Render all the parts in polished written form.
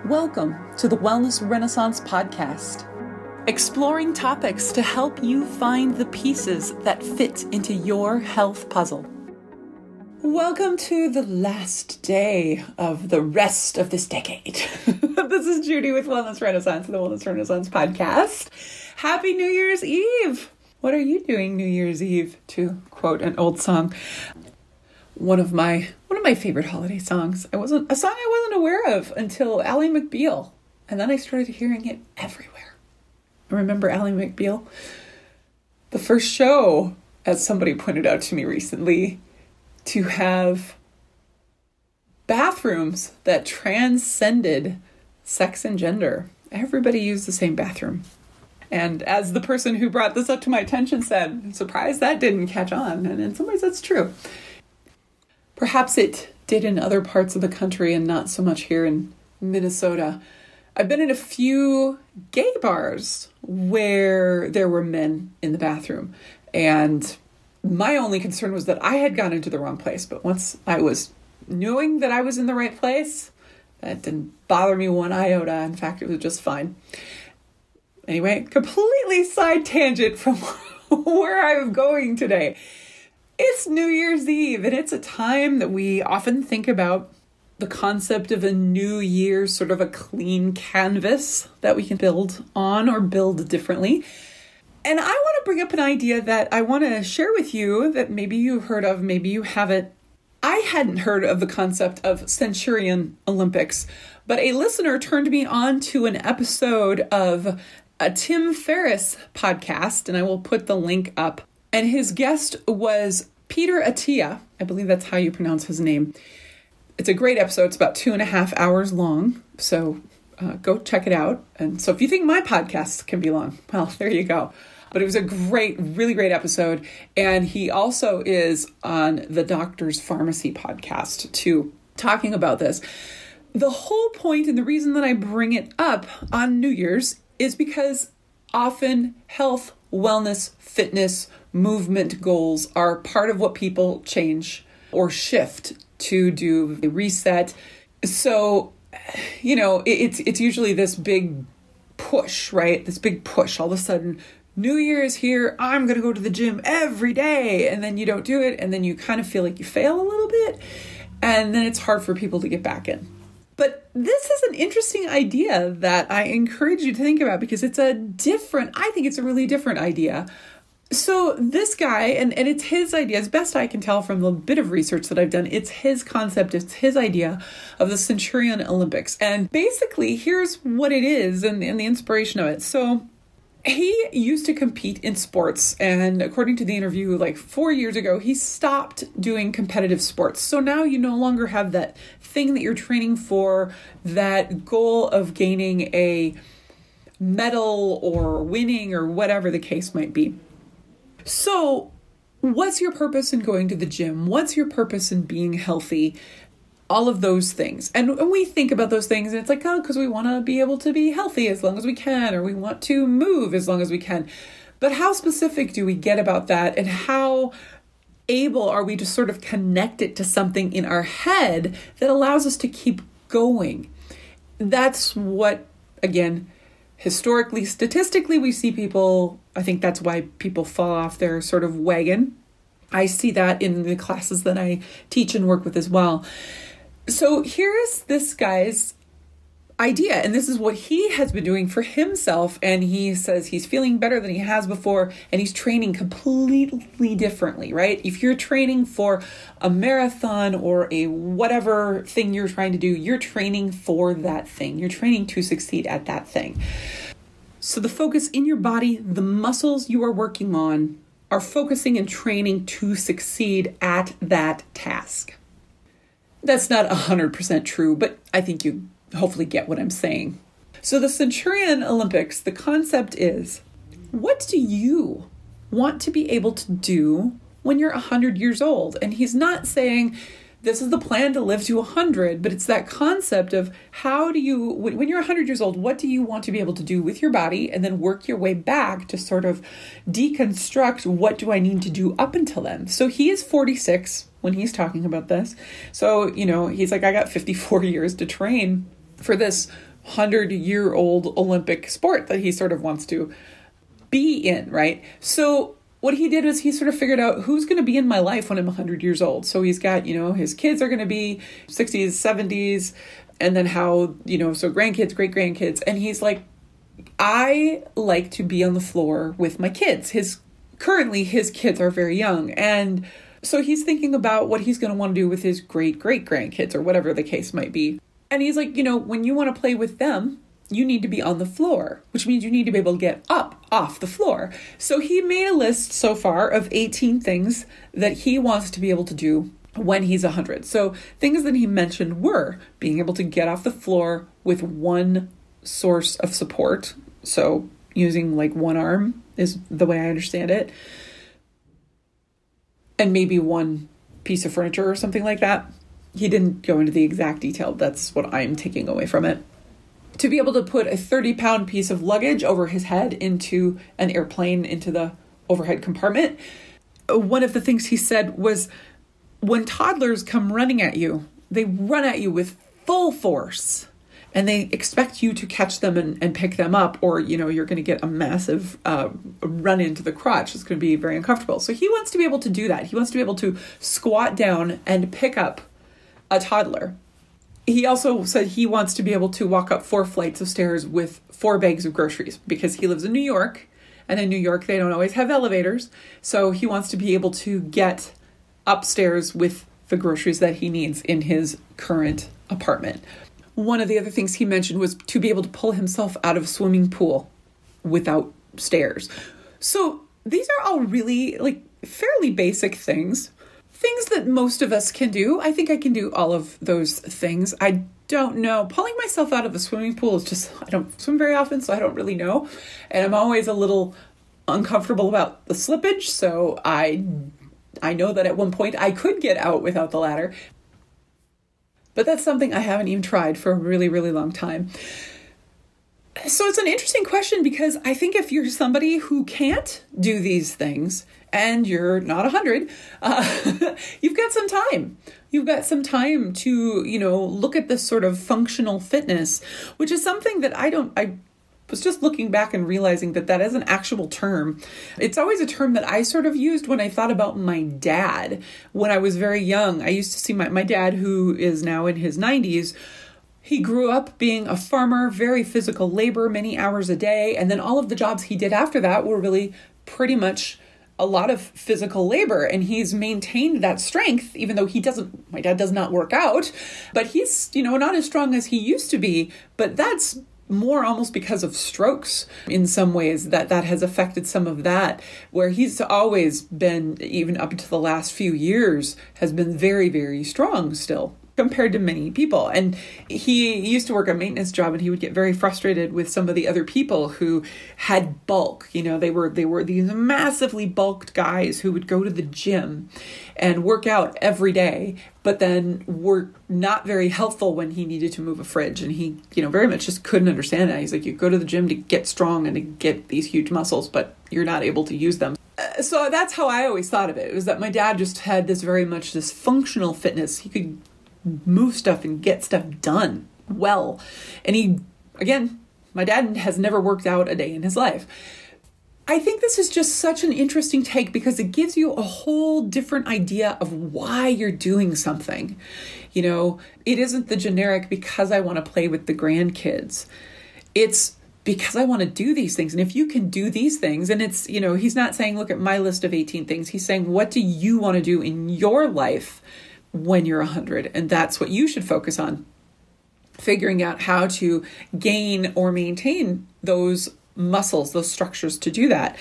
Welcome to the Wellness Renaissance Podcast, exploring topics to help you find the pieces that fit into your health puzzle. Welcome to the last day of the rest of this decade. This is Judy with Wellness Renaissance, the Wellness Renaissance Podcast. Happy New Year's Eve! What are you doing New Year's Eve? To quote an old song. One of my favorite holiday songs. A song I wasn't aware of until Ally McBeal. And then I started hearing it everywhere. Remember Ally McBeal? The first show, as somebody pointed out to me recently, to have bathrooms that transcended sex and gender. Everybody used the same bathroom. And as the person who brought this up to my attention said, I'm surprised that didn't catch on. And in some ways that's true. Perhaps it did in other parts of the country and not so much here in Minnesota. I've been in a few gay bars where there were men in the bathroom. And my only concern was that I had gone into the wrong place. But once I was knowing that I was in the right place, that didn't bother me one iota. In fact, it was just fine. Anyway, completely side tangent from where I'm going today. It's New Year's Eve, and it's a time that we often think about the concept of a new year, sort of a clean canvas that we can build on or build differently. And I want to bring up an idea that I want to share with you that maybe you've heard of, maybe you haven't. I hadn't heard of the concept of Centurion Olympics, but a listener turned me on to an episode of a Tim Ferriss podcast, and I will put the link up. And his guest was Peter Attia. I believe that's how you pronounce his name. It's a great episode. It's about 2.5 hours long. So go check it out. And so if you think my podcasts can be long, well, there you go. But it was a really great episode. And he also is on the Doctor's Pharmacy podcast too, talking about this. The whole point and the reason that I bring it up on New Year's is because often health, wellness, fitness, movement goals are part of what people change or shift to do a reset. So, it's usually this big push, right? This big push. All of a sudden, New Year is here. I'm going to go to the gym every day. And then you don't do it. And then you kind of feel like you fail a little bit. And then it's hard for people to get back in. But this is an interesting idea that I encourage you to think about because I think it's a really different idea. So this guy, and it's his idea, as best I can tell from the bit of research that I've done, it's his concept, it's his idea of the Centurion Olympics. And basically, here's what it is and the inspiration of it. So he used to compete in sports, and according to the interview, like 4 years ago, he stopped doing competitive sports. So now you no longer have that thing that you're training for, that goal of gaining a medal or winning or whatever the case might be. So what's your purpose in going to the gym? What's your purpose in being healthy? All of those things. And we think about those things and it's like, because we want to be able to be healthy as long as we can, or we want to move as long as we can. But how specific do we get about that? And how able are we to sort of connect it to something in our head that allows us to keep going? That's what, again, historically, statistically, we see people, I think that's why people fall off their sort of wagon. I see that in the classes that I teach and work with as well. So here's this guy's idea, and this is what he has been doing for himself, and he says he's feeling better than he has before, and he's training completely differently, right? If you're training for a marathon or a whatever thing you're trying to do, you're training for that thing. You're training to succeed at that thing. So the focus in your body, the muscles you are working on, are focusing and training to succeed at that task. That's not 100% true, but I think you hopefully get what I'm saying. So the Centurion Olympics, the concept is, what do you want to be able to do when you're 100 years old? And he's not saying this is the plan to live to 100, but it's that concept of how do you, when you're 100 years old, what do you want to be able to do with your body, and then work your way back to sort of deconstruct what do I need to do up until then. So he is 46 when he's talking about this. So, he's like, I got 54 years to train for this 100-year-old Olympic sport that he sort of wants to be in, right? So what he did is he sort of figured out who's going to be in my life when I'm 100 years old. So he's got, his kids are going to be 60s, 70s, and then how, so grandkids, great grandkids. And he's like, I like to be on the floor with my kids. Currently his kids are very young. And so he's thinking about what he's going to want to do with his great grandkids or whatever the case might be. And he's like, when you want to play with them, you need to be on the floor, which means you need to be able to get up off the floor. So he made a list so far of 18 things that he wants to be able to do when he's 100. So things that he mentioned were being able to get off the floor with one source of support. So using like one arm is the way I understand it. And maybe one piece of furniture or something like that. He didn't go into the exact detail. That's what I'm taking away from it. To be able to put a 30-pound piece of luggage over his head into an airplane, into the overhead compartment. One of the things he said was, when toddlers come running at you, they run at you with full force and they expect you to catch them and pick them up, or, you're going to get a massive run into the crotch. It's going to be very uncomfortable. So he wants to be able to do that. He wants to be able to squat down and pick up a toddler. He also said he wants to be able to walk up 4 flights of stairs with 4 bags of groceries, because he lives in New York, and in New York they don't always have elevators. So he wants to be able to get upstairs with the groceries that he needs in his current apartment. One of the other things he mentioned was to be able to pull himself out of a swimming pool without stairs. So these are all really fairly basic things that most of us can do. I think I can do all of those things. I don't know. Pulling myself out of a swimming pool is just, I don't swim very often, so I don't really know. And I'm always a little uncomfortable about the slippage. So I know that at one point I could get out without the ladder. But that's something I haven't even tried for a really, really long time. So it's an interesting question, because I think if you're somebody who can't do these things and you're not 100, you've got some time. You've got some time to, look at this sort of functional fitness, which is something that I was just looking back and realizing that is an actual term. It's always a term that I sort of used when I thought about my dad. When I was very young, I used to see my dad, who is now in his 90s. He grew up being a farmer, very physical labor, many hours a day. And then all of the jobs he did after that were really pretty much a lot of physical labor. And he's maintained that strength, even though my dad does not work out, but he's, not as strong as he used to be. But that's more almost because of strokes in some ways, that has affected some of that, where he's always been, even up to the last few years, has been very, very strong still compared to many people. And he used to work a maintenance job, and he would get very frustrated with some of the other people who had bulk. They were these massively bulked guys who would go to the gym and work out every day, but then were not very helpful when he needed to move a fridge. And he, very much just couldn't understand that. He's like, you go to the gym to get strong and to get these huge muscles, but you're not able to use them. So that's how I always thought of it. It was that my dad just had this functional fitness. He could move stuff and get stuff done well. And my dad has never worked out a day in his life. I think this is just such an interesting take, because it gives you a whole different idea of why you're doing something. It isn't the generic, because I want to play with the grandkids. It's because I want to do these things. And if you can do these things, and it's, he's not saying, look at my list of 18 things. He's saying, what do you want to do in your life when you're 100? And that's what you should focus on. Figuring out how to gain or maintain those muscles, those structures to do that.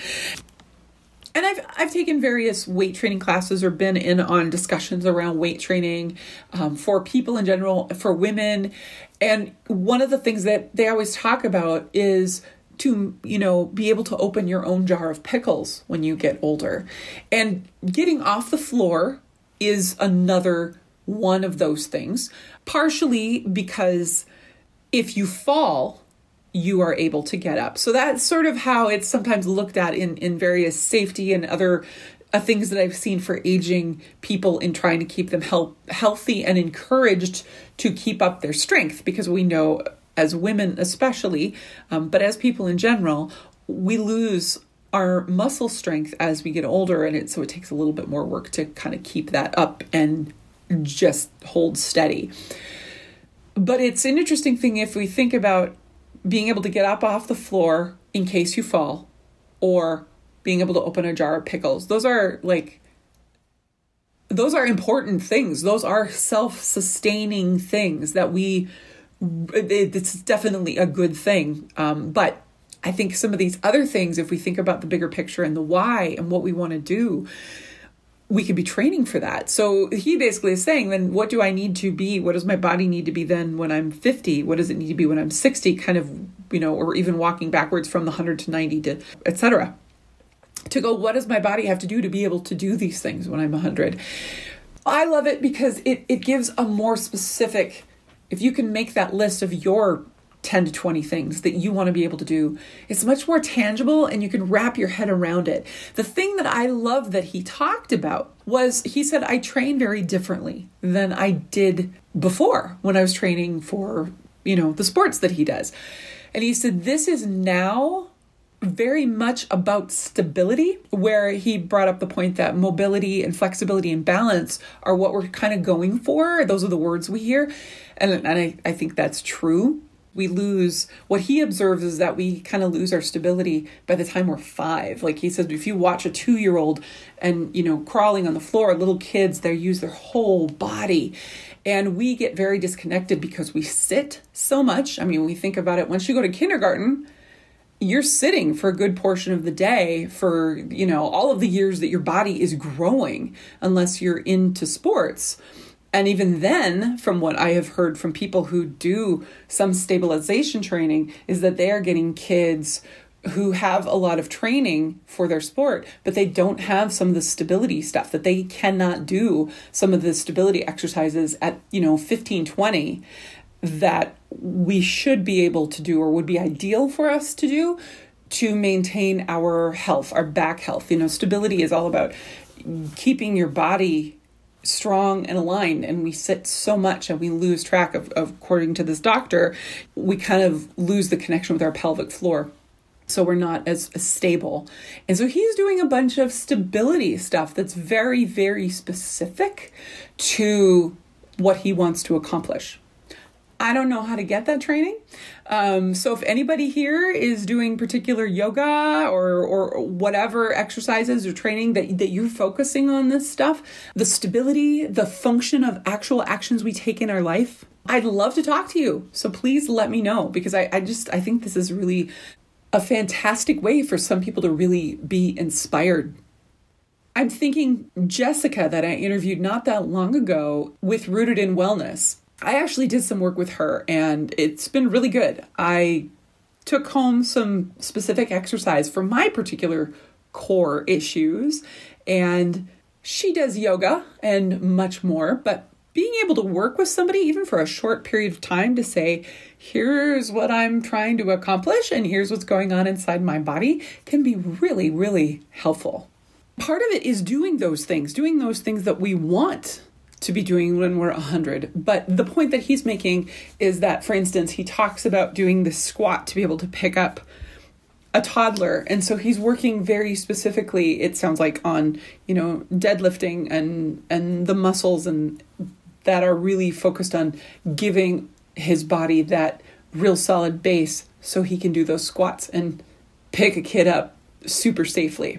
And I've taken various weight training classes, or been in on discussions around weight training for people in general, for women. And one of the things that they always talk about is to, be able to open your own jar of pickles when you get older. And getting off the floor is another one of those things, partially because if you fall, you are able to get up. So that's sort of how it's sometimes looked at in various safety and other things that I've seen for aging people, in trying to keep them healthy and encouraged to keep up their strength, because we know as women especially, but as people in general, we lose our muscle strength as we get older, and so it takes a little bit more work to kind of keep that up and just hold steady. But it's an interesting thing if we think about being able to get up off the floor in case you fall, or being able to open a jar of pickles. Those are important things. Those are self-sustaining things that it's definitely a good thing. But I think some of these other things, if we think about the bigger picture and the why and what we want to do, we could be training for that. So he basically is saying, then what do I need to be? What does my body need to be then when I'm 50? What does it need to be when I'm 60? Kind of, or even walking backwards from the 100 to 90 to et cetera. To go, what does my body have to do to be able to do these things when I'm 100? I love it because it gives a more specific, if you can make that list of your 10 to 20 things that you want to be able to do, it's much more tangible and you can wrap your head around it. The thing that I love that he talked about was, he said, I train very differently than I did before when I was training for, the sports that he does. And he said, this is now very much about stability, where he brought up the point that mobility and flexibility and balance are what we're kind of going for. Those are the words we hear. And I think that's true. We lose, what he observes is that we kind of lose our stability by the time we're 5. Like he says, if you watch a 2-year-old and, crawling on the floor, little kids, they use their whole body. And we get very disconnected because we sit so much. I mean, we think about it, once you go to kindergarten, you're sitting for a good portion of the day for, all of the years that your body is growing, unless you're into sports. And even then, from what I have heard from people who do some stabilization training, is that they are getting kids who have a lot of training for their sport, but they don't have some of the stability stuff, that they cannot do some of the stability exercises at, 15, 20 that we should be able to do, or would be ideal for us to do, to maintain our health, our back health. Stability is all about keeping your body strong and aligned, and we sit so much and we lose track of, according to this doctor, we kind of lose the connection with our pelvic floor. So we're not as stable. And so he's doing a bunch of stability stuff that's very, very specific to what he wants to accomplish. I don't know how to get that training. So if anybody here is doing particular yoga or whatever exercises or training that you're focusing on this stuff, the stability, the function of actual actions we take in our life, I'd love to talk to you. So please let me know, because I think this is really a fantastic way for some people to really be inspired. I'm thinking Jessica, that I interviewed not that long ago with Rooted in Wellness. I actually did some work with her and it's been really good. I took home some specific exercise for my particular core issues, and she does yoga and much more, but being able to work with somebody even for a short period of time to say, here's what I'm trying to accomplish and here's what's going on inside my body, can be really, really helpful. Part of it is doing those things that we want to be doing when we're 100. But the point that he's making is that, for instance, he talks about doing the squat to be able to pick up a toddler. And so he's working very specifically, it sounds like, on, deadlifting and the muscles and that are really focused on giving his body that real solid base so he can do those squats and pick a kid up super safely.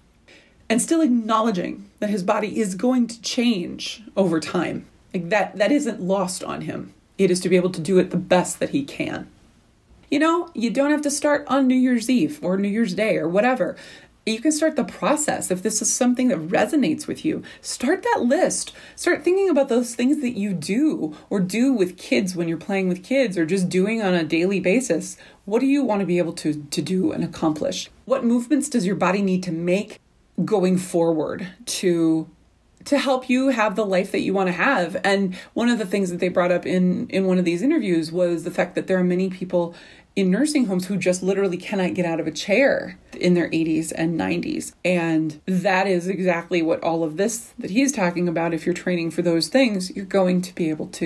And still acknowledging that his body is going to change over time. Like that isn't lost on him. It is to be able to do it the best that he can. You don't have to start on New Year's Eve or New Year's Day or whatever. You can start the process. If this is something that resonates with you, start that list. Start thinking about those things that you do or do with kids when you're playing with kids, or just doing on a daily basis. What do you want to be able to do and accomplish? What movements does your body need to make going forward to help you have the life that you want to have? And one of the things that they brought up in one of these interviews was the fact that there are many people in nursing homes who just literally cannot get out of a chair in their 80s and 90s. And that is exactly what all of this that he's talking about. If you're training for those things, you're going to be able to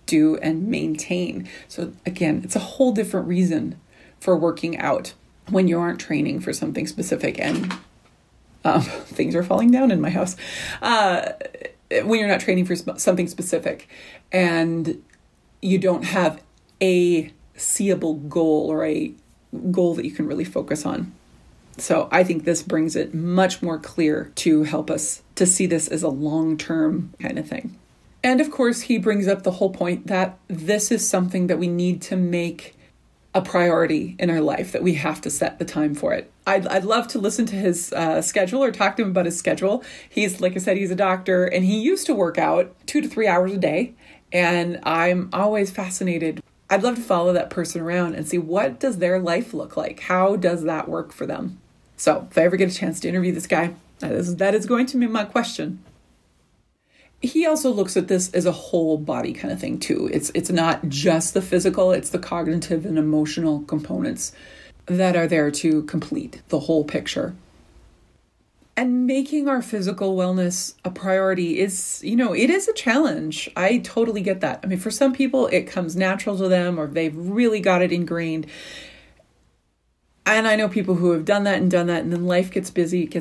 do and maintain. So again, it's a whole different reason for working out when you aren't training for something specific. And things are falling down in my house. When you're not training for something specific and you don't have a seeable goal or a goal that you can really focus on. So I think this brings it much more clear to help us to see this as a long-term kind of thing. And of course, he brings up the whole point that this is something that we need to make a priority in our life, that we have to set the time for it. I'd love to listen to his schedule or talk to him about his schedule. He's, like I said, he's a doctor and he used to work out 2 to 3 hours a day. And I'm always fascinated. I'd love to follow that person around and see what does their life look like? How does that work for them? So if I ever get a chance to interview this guy, that is going to be my question. He also looks at this as a whole body kind of thing too. It's not just the physical, it's the cognitive and emotional components that are there to complete the whole picture. And making our physical wellness a priority is, it is a challenge. I totally get that. I mean, for some people, it comes natural to them or they've really got it ingrained. And I know people who have done that, and then life gets busy,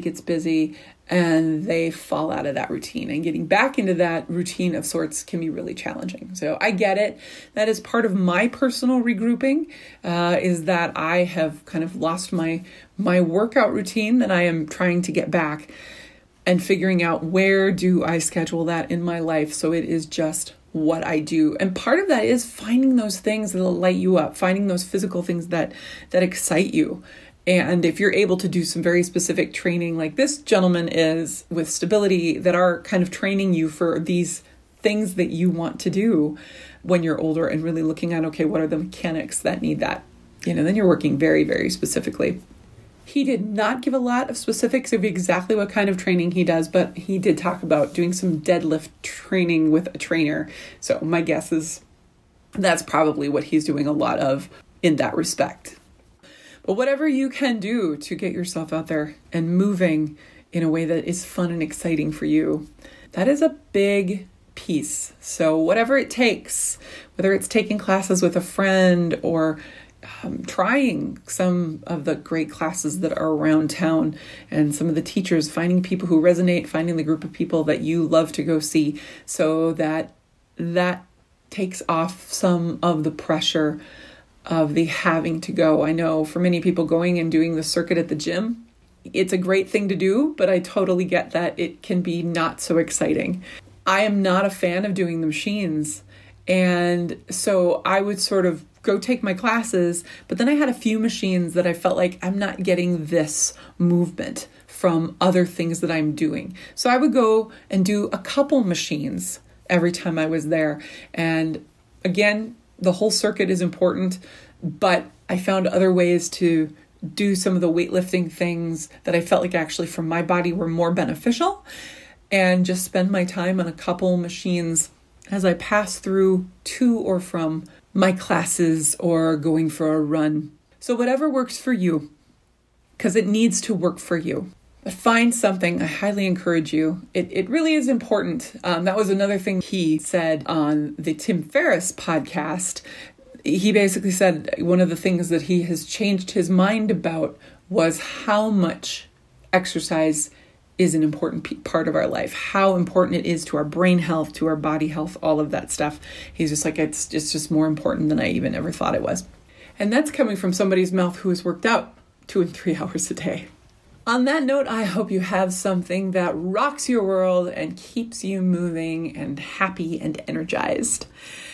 and they fall out of that routine. And getting back into that routine of sorts can be really challenging. So I get it. That is part of my personal regrouping, is that I have kind of lost my workout routine that I am trying to get back, and figuring out where do I schedule that in my life so it is just what I do. And part of that is finding those things that will light you up, finding those physical things that excite you. And if you're able to do some very specific training like this gentleman is with Stability, that are kind of training you for these things that you want to do when you're older, and really looking at, okay, what are the mechanics that need that? Then you're working very, very specifically. He did not give a lot of specifics of exactly what kind of training he does, but he did talk about doing some deadlift training with a trainer. So my guess is that's probably what he's doing a lot of in that respect. But whatever you can do to get yourself out there and moving in a way that is fun and exciting for you, that is a big piece. So whatever it takes, whether it's taking classes with a friend or trying some of the great classes that are around town, and some of the teachers, finding people who resonate, finding the group of people that you love to go see, so that takes off some of the pressure of the having to go. I know for many people, going and doing the circuit at the gym, it's a great thing to do, but I totally get that it can be not so exciting. I am not a fan of doing the machines. And so I would sort of go take my classes, but then I had a few machines that I felt like I'm not getting this movement from other things that I'm doing. So I would go and do a couple machines every time I was there. And again, the whole circuit is important, but I found other ways to do some of the weightlifting things that I felt like actually for my body were more beneficial, and just spend my time on a couple machines as I pass through to or from my classes or going for a run. So whatever works for you, because it needs to work for you. But find something. I highly encourage you. It really is important. That was another thing he said on the Tim Ferriss podcast. He basically said one of the things that he has changed his mind about was how much exercise is an important part of our life, how important it is to our brain health, to our body health, all of that stuff. He's just like, it's just more important than I even ever thought it was. And that's coming from somebody's mouth who has worked out 2 and 3 hours a day. On that note, I hope you have something that rocks your world and keeps you moving and happy and energized.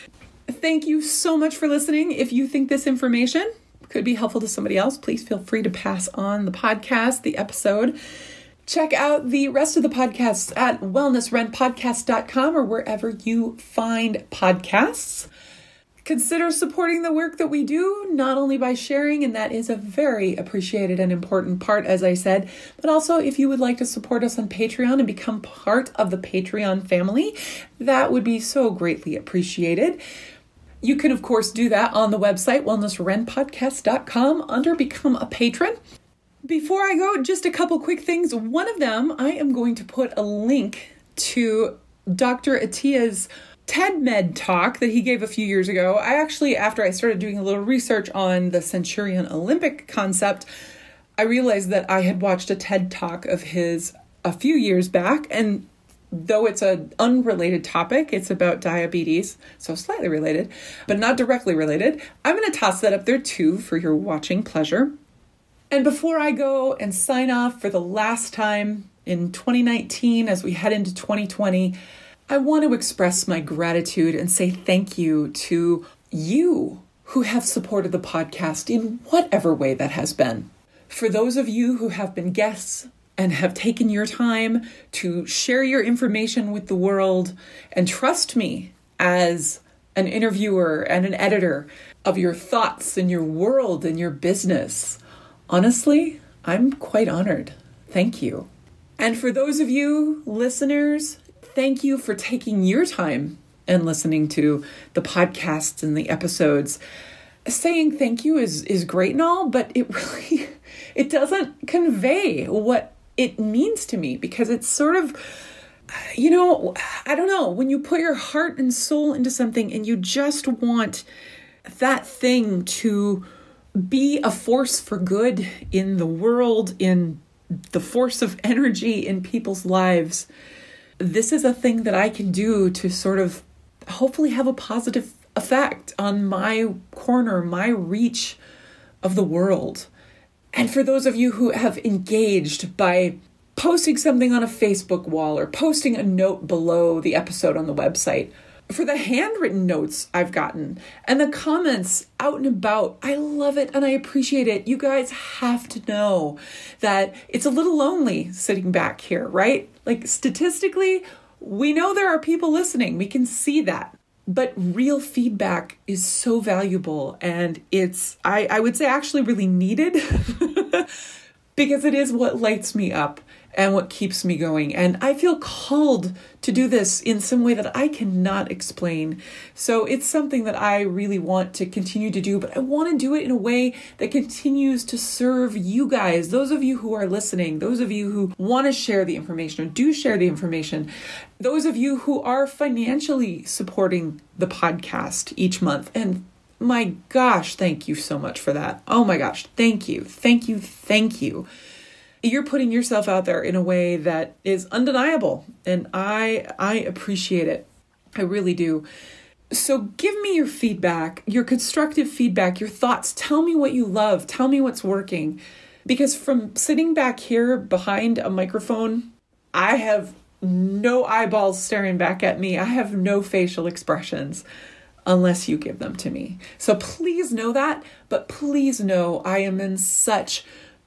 Thank you so much for listening. If you think this information could be helpful to somebody else, please feel free to pass on the podcast, the episode. Check out the rest of the podcasts at wellnessrentpodcast.com or wherever you find podcasts. Consider supporting the work that we do, not only by sharing, and that is a very appreciated and important part, as I said, but also if you would like to support us on Patreon and become part of the Patreon family, that would be so greatly appreciated. You can, of course, do that on the website, wellnessrentpodcast.com, under Become a Patron. Before I go, just a couple quick things. One of them, I am going to put a link to Dr. Atiya's TED Med talk that he gave a few years ago. After I started doing a little research on the Centurion Olympic concept, I realized that I had watched a TED talk of his a few years back, and though it's an unrelated topic, it's about diabetes, so slightly related, but not directly related. I'm going to toss that up there too for your watching pleasure. And before I go and sign off for the last time in 2019 as we head into 2020, I want to express my gratitude and say thank you to you who have supported the podcast in whatever way that has been. For those of you who have been guests and have taken your time to share your information with the world and trust me as an interviewer and an editor of your thoughts and your world and your business. Honestly, I'm quite honored. Thank you. And for those of you listeners, thank you for taking your time and listening to the podcasts and the episodes. Saying thank you is great and all, but it doesn't convey what it means to me, because it's sort of, I don't know, when you put your heart and soul into something and you just want that thing to be a force for good in the world, in the force of energy in people's lives, this is a thing that I can do to sort of hopefully have a positive effect on my corner, my reach of the world. And for those of you who have engaged by posting something on a Facebook wall or posting a note below the episode on the website, for the handwritten notes I've gotten and the comments out and about, I love it and I appreciate it. You guys have to know that it's a little lonely sitting back here, right? Like statistically, we know there are people listening. We can see that. But real feedback is so valuable, and it's, I would say, actually really needed because it is what lights me up and what keeps me going. And I feel called to do this in some way that I cannot explain. So it's something that I really want to continue to do, but I want to do it in a way that continues to serve you guys, those of you who are listening, those of you who want to share the information or do share the information, those of you who are financially supporting the podcast each month. And my gosh, thank you so much for that. Oh my gosh, thank you, thank you, thank you. You're putting yourself out there in a way that is undeniable, and I appreciate it. I really do. So give me your feedback, your constructive feedback, your thoughts. Tell me what you love. Tell me what's working. Because from sitting back here behind a microphone, I have no eyeballs staring back at me. I have no facial expressions unless you give them to me. So please know that, but please know I am in such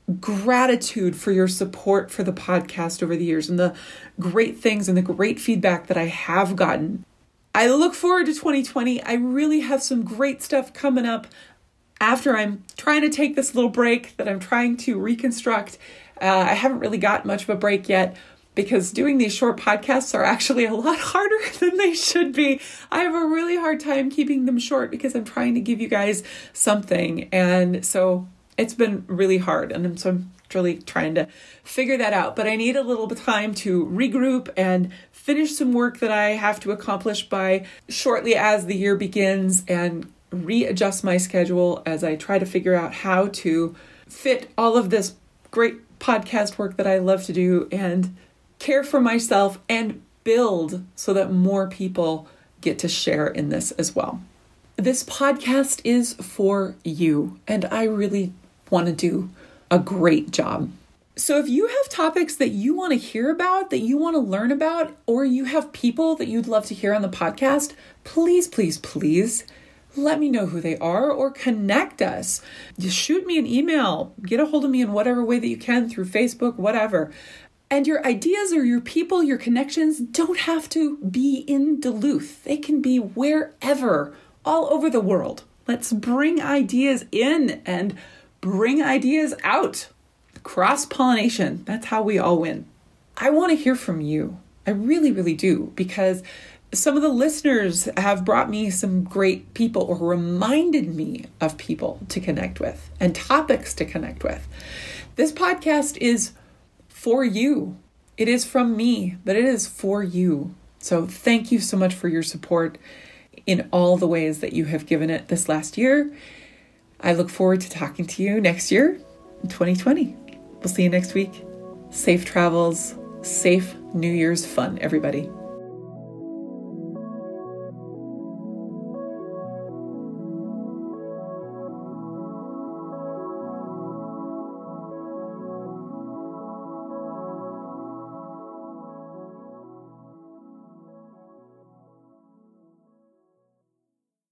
gratitude for your support for the podcast over the years and the great things and the great feedback that I have gotten. I look forward to 2020. I really have some great stuff coming up after I'm trying to take this little break that I'm trying to reconstruct. I haven't really got much of a break yet because doing these short podcasts are actually a lot harder than they should be. I have a really hard time keeping them short because I'm trying to give you guys something. And so it's been really hard, and so I'm really trying to figure that out. But I need a little bit of time to regroup and finish some work that I have to accomplish by shortly as the year begins, and readjust my schedule as I try to figure out how to fit all of this great podcast work that I love to do and care for myself and build so that more people get to share in this as well. This podcast is for you, and I really want to do a great job. So if you have topics that you want to hear about, that you want to learn about, or you have people that you'd love to hear on the podcast, please, please, please let me know who they are or connect us. Just shoot me an email, get a hold of me in whatever way that you can through Facebook, whatever. And your ideas or your people, your connections don't have to be in Duluth. They can be wherever, all over the world. Let's bring ideas in and bring ideas out. Cross-pollination. That's how we all win. I want to hear from you. I really, really do, because some of the listeners have brought me some great people or reminded me of people to connect with and topics to connect with. This podcast is for you. It is from me, but it is for you. So thank you so much for your support in all the ways that you have given it this last year. I look forward to talking to you next year in 2020. We'll see you next week. Safe travels, safe New Year's fun, everybody.